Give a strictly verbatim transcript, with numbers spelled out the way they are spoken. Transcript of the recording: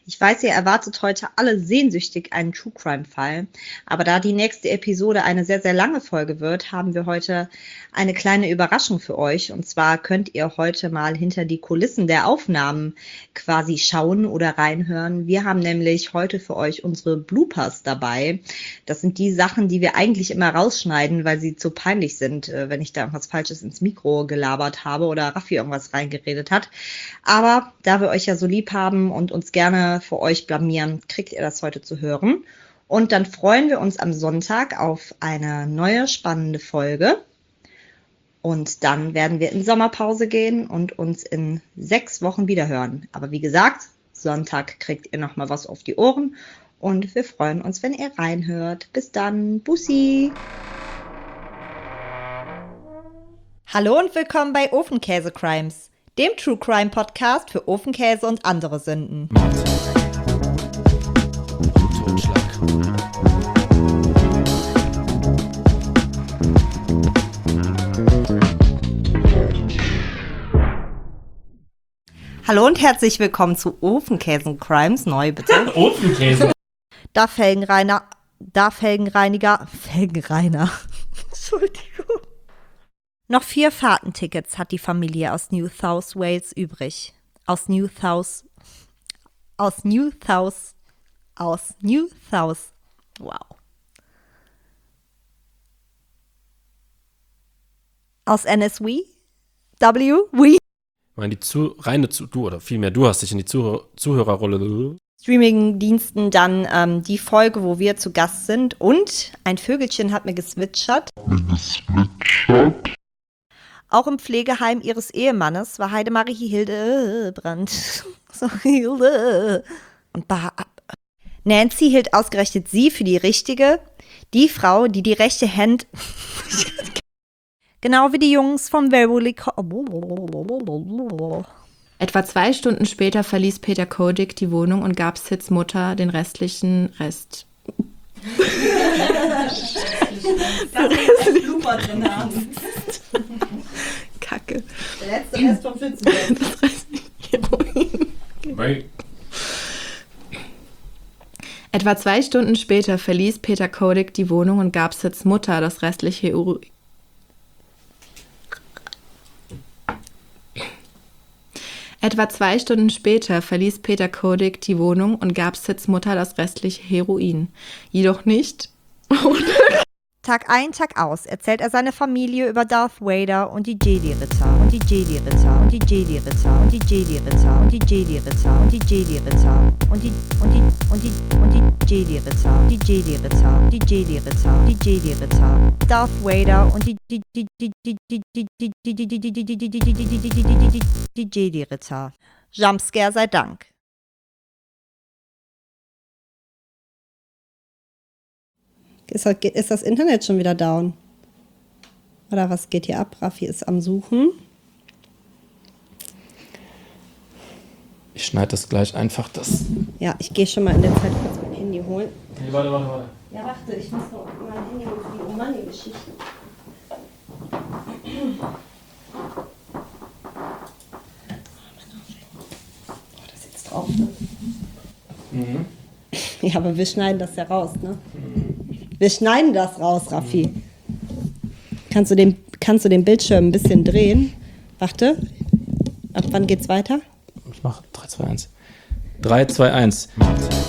Ich weiß, ihr erwartet heute alle sehnsüchtig einen True Crime Fall, aber da die nächste Episode eine sehr, sehr lange Folge wird, haben wir heute eine kleine Überraschung für euch. Und zwar könnt ihr heute mal hinter die Kulissen der Aufnahmen quasi schauen oder reinhören. Wir haben nämlich heute für euch unsere Bloopers dabei. Das sind die Sachen, die wir eigentlich immer rausschneiden, weil sie zu peinlich sind, wenn ich da irgendwas Falsches ins Mikro gelabert habe oder Raffi irgendwas reingeredet hat. Aber da wir euch ja so lieb haben und uns gerne für euch blamieren, kriegt ihr das heute zu hören. Und dann freuen wir uns am Sonntag auf eine neue spannende Folge. Und dann werden wir in Sommerpause gehen und uns in sechs Wochen wiederhören. Aber wie gesagt, Sonntag kriegt ihr nochmal was auf die Ohren. Und wir freuen uns, wenn ihr reinhört. Bis dann. Bussi. Hallo und willkommen bei Ofenkäse Crimes, dem True Crime Podcast für Ofenkäse und andere Sünden. Totschlag. Hallo und herzlich willkommen zu Ofenkäse Crimes. Neu bitte. Ofenkäse. Da Felgenreiner, da Felgenreiniger, Felgenreiner. Entschuldigung. Noch vier Fahrtentickets hat die Familie aus New South Wales übrig. Aus New South, aus New South, aus New South, wow. Aus N S W, W, we. Ich meine, die zu, reine zu, du oder vielmehr du hast dich in die Zuhör, Zuhörerrolle. Streaming-Diensten dann ähm, die Folge, wo wir zu Gast sind. Und ein Vögelchen hat mir geswitchert. Geswitchert. Auch im Pflegeheim ihres Ehemannes war Heidemarie Hildebrand. So, Hilde. Und bah, Nancy hielt ausgerechnet sie für die richtige, die Frau, die die rechte Hand, genau wie die Jungs vom Beverly Co- Etwa zwei Stunden später verließ Peter Kodik die Wohnung und gab Sids Mutter den restlichen Rest. Das ist super drin haben. Kacke. Der letzte Rest vom Schützenfest. Das restliche Heroin. Weil Etwa zwei Stunden später verließ Peter Kodik die Wohnung und gab Sids Mutter das restliche Heroin. Etwa zwei Stunden später verließ Peter Kodik die Wohnung und gab Sids Mutter das restliche Heroin. Jedoch nicht Tag ein, Tag aus erzählt er seiner Familie über Darth Vader und die Jedi-Ritter und die Jedi-Ritter und die Jedi-Ritter und die Jedi-Ritter und die Jedi-Ritter und die Jedi-Ritter und die und die und die und die Jedi-Ritter und die Jedi-Ritter und die Jedi-Ritter und die Jedi-Ritter. Darth Vader und die die die die die die die die die die die die die die die die die Jedi-Ritter. Jumpscare sei Dank. Ist das, ist das Internet schon wieder down? Oder was geht hier ab? Raffi ist am Suchen. ich schneide das gleich einfach das. Ja, ich gehe schon mal in der Zeit kurz mein Handy holen. Nee, warte, warte, warte. Ja, warte, ich muss noch mein Handy holen für die Oh-Money-Geschichte. Oh, das ist jetzt drauf, ne? Mhm. Ja, aber wir schneiden das ja raus, ne? Wir schneiden das raus, Raffi. Kannst du den, kannst du den Bildschirm ein bisschen drehen? Warte. Ab wann geht's weiter? Ich mache drei, zwei, eins. drei, zwei, eins.